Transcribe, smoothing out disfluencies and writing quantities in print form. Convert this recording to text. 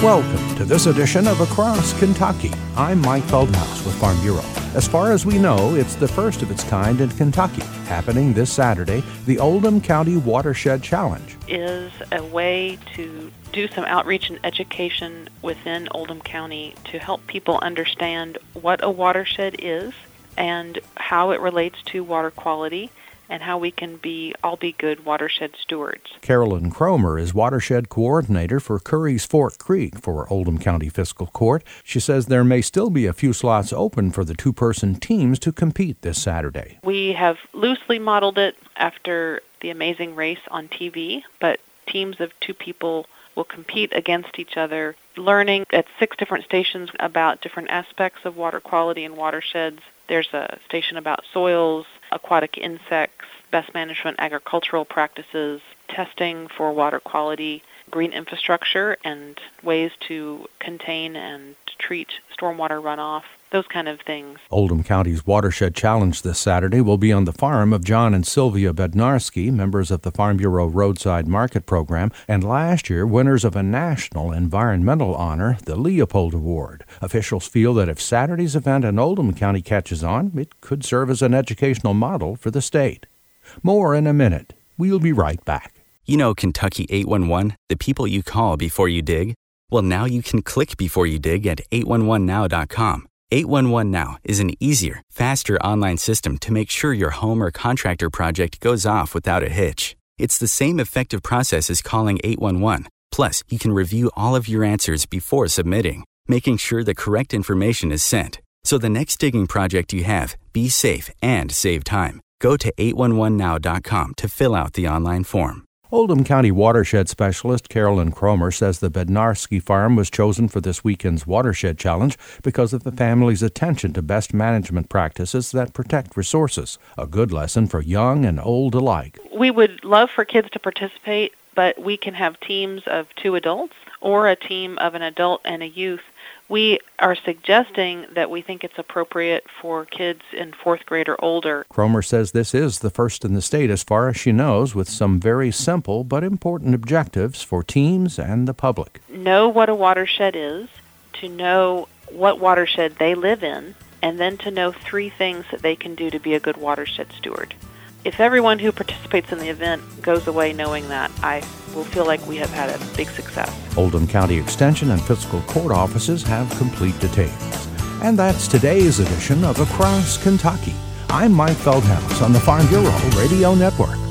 Welcome to this edition of Across Kentucky. I'm Mike Feldhaus with Farm Bureau. As far as we know, it's the first of its kind in Kentucky. Happening this Saturday, the Oldham County Watershed Challenge is a way to do some outreach and education within Oldham County to help people understand what a watershed is and how it relates to water quality and how we can all be good watershed stewards. Carolyn Cromer is Watershed Coordinator for Curry's Fork Creek for Oldham County Fiscal Court. She says there may still be a few slots open for the two-person teams to compete this Saturday. We have loosely modeled it after The Amazing Race on TV, but teams of two people will compete against each other, learning at 6 different stations about different aspects of water quality and watersheds. There's a station about soils, aquatic insects, best management agricultural practices, testing for water quality, green infrastructure, and ways to contain and treat stormwater runoff, those kind of things. Oldham County's Watershed Challenge this Saturday will be on the farm of John and Sylvia Bednarski, members of the Farm Bureau Roadside Market Program, and last year winners of a national environmental honor, the Leopold Award. Officials feel that if Saturday's event in Oldham County catches on, it could serve as an educational model for the state. More in a minute. We'll be right back. You know Kentucky 811, the people you call before you dig? Well, now you can click before you dig at 811now.com. 811 Now is an easier, faster online system to make sure your home or contractor project goes off without a hitch. It's the same effective process as calling 811. Plus, you can review all of your answers before submitting, making sure the correct information is sent. So the next digging project you have, be safe and save time. Go to 811now.com to fill out the online form. Oldham County Watershed Specialist Carolyn Cromer says the Bednarski farm was chosen for this weekend's Watershed Challenge because of the family's attention to best management practices that protect resources, a good lesson for young and old alike. We would love for kids to participate, but we can have teams of 2 adults or a team of an adult and a youth. We are suggesting that we think it's appropriate for kids in 4th grade or older. Cromer says this is the first in the state as far as she knows, with some very simple but important objectives for teams and the public. Know what a watershed is, to know what watershed they live in, and then to know 3 things that they can do to be a good watershed steward. If everyone who participates in the event goes away knowing that, I will feel like we have had a big success. Oldham County Extension and Fiscal Court offices have complete details. And that's today's edition of Across Kentucky. I'm Mike Feldhaus on the Farm Bureau Radio Network.